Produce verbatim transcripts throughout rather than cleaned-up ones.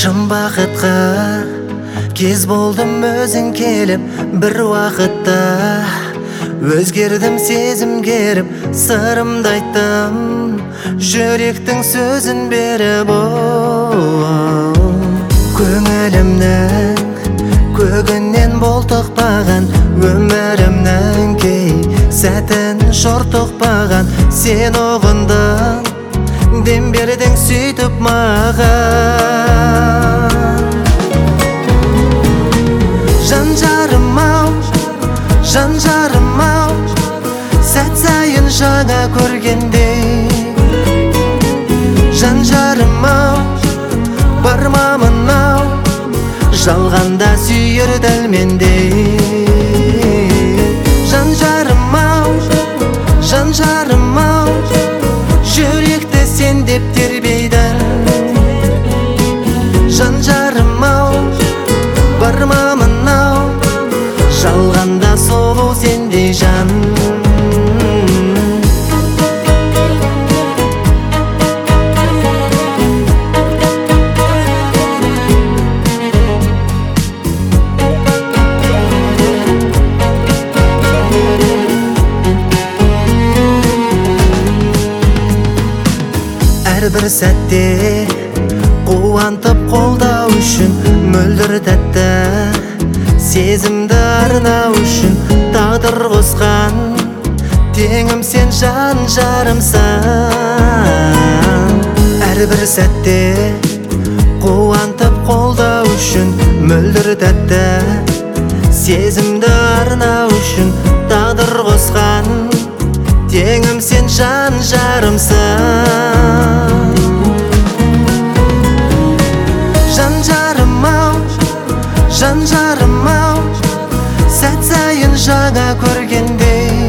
Шын бақытқа кез болдым өзің келіп, бір уақытта өзгердім сезім керіп, сырымды айттым, жүректің сөзін беріп. Көңілімнің көгінен болтықпаған, өмірімнің кей сәтін жортықпаған, сен оғындың, дем бердің сөйтіп маған. Жан жарым ау, жан жарым ау, сәт сайын жаңа көргендей. Жан жарым ау, бармамын ау, жалғанда сүйір дәлмендей. Жан жарым ау, жан жарым ау, жүректі сен деп тербейді. Жан жарым ау, бармамын ау, жалғанда сұлу сендей жан. Әрбір сәтте қуантып қолдау үшін, мөлдір тәтті сезімді арнау үшін, тағдыр қосқан теңім сен жан жарымсың. Әрбір сәтте қуантып қолдау үшін, мөлдір тәтті сезімді арнау үшін, тағдыр қосқан теңім сен жан жарымсың. Жан жарым ау, жан жарым ау, сәт сайын жаңа көргендей.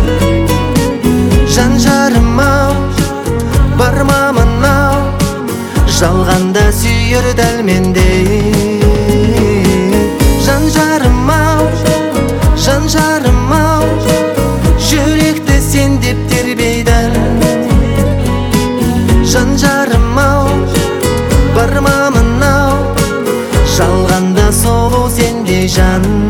Жан жарым ау, бармамын ау, жалғанда сүйір дәлмендей. Жан жарым ау, жан жарым ау, жүректі сен деп тербейді. Жан жарым ау, бармамын ау, жалғанда сұлу сендей жан.